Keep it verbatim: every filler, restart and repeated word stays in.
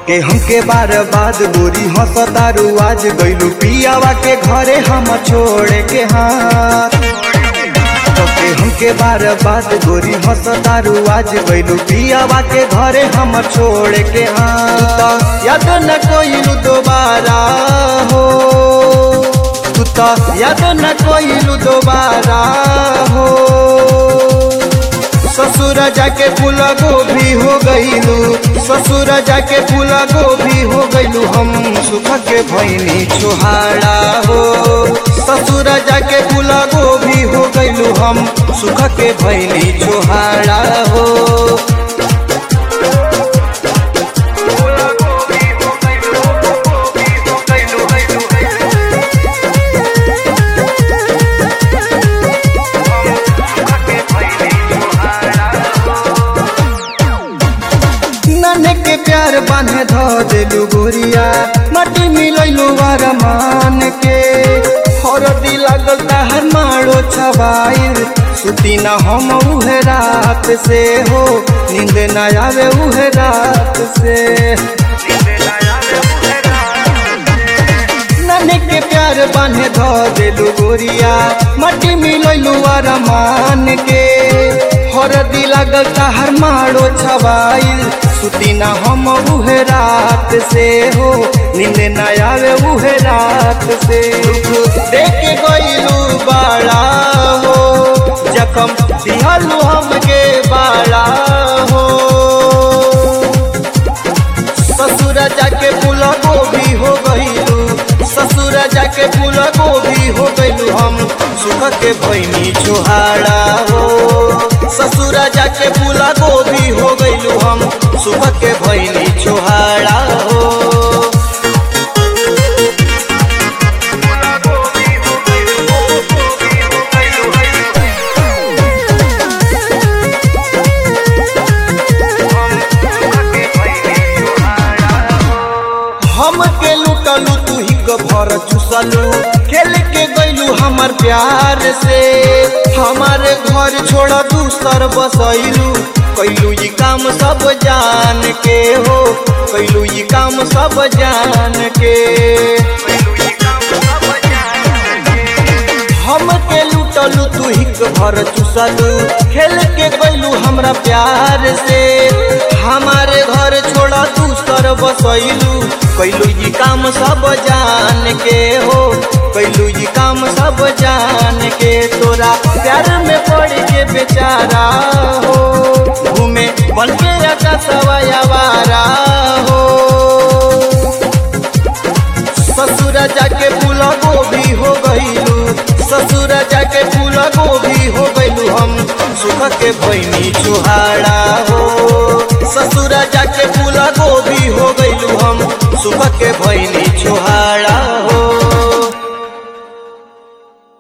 के हमके बार बाद गोरी हंसतारू आज गइलू पियावा के घरे हम छोड़े के हाथ के हमके बार बाद गोरी हंसतारू आज गइलू पियावा के घरे हम छोड़े के हाथ याद न कोइलू दोबारा हो तू तो याद न कोइलू दोबारा हो ससुर जाके फूल गोभी हो गइलू ससुर जाके फूल गोभी हो गइलू हम सुख के भैनी छोहाड़ा हो ससुर जाके फूल गोभी हो गइलू हम सुख के भैनी छोहाड़ा हो के प्यार बांधे धो देलू गोरिया माटी मिलैलू वरमान के हरदी लागल ताहर मारो छबाइल सुती न हम उहे रात से हो नींद न आवे उहे रात से नाने के प्यार बांधे धो देलू गोरिया माटी मिलैलू वरमान के हरदी लागल ताहर मारो छबाइल सुती न हम उहे रात से हो नींद न आवे उहे रात से देख गइलू बाड़ा हो जखम दिहलू हमके बाड़ा हो ससुर जाके फूल गोभी हो गइलू ससुर जाके फूल गोभी हो गइलू हम सुख के भैनी छोहाड़ा हो ससुर जाके फूल गोभी हो गइलू हम सुख के भैनी छोहाड़ा हो हम के लुटलू तू ही भर चुसलू खेल के गइलू हमार प्यार से हमारे घर छोड़ दूसर बसैलू कैलू ये काम सब जान के हो कैलू ये काम सब जान के हम के लुटलू तू ही भर चुसलू खेल के गइलू हमरा प्यार से हमारे घर छोड़ा दूसर बसैलू कैलू ये काम सब जान के हो कैलू ये काम सब जान के तोरा प्यार में पड़ के बेचारा हो घूमे बन के आकाशवारा हो ससुर जाके फूल गोभी हो गइलू ससुर जाके फूल गोभी हो गइलू हम सुख के भैनी छोहाड़ा हो ससुर जाके फूल गोभी हो गइलू हम सुख के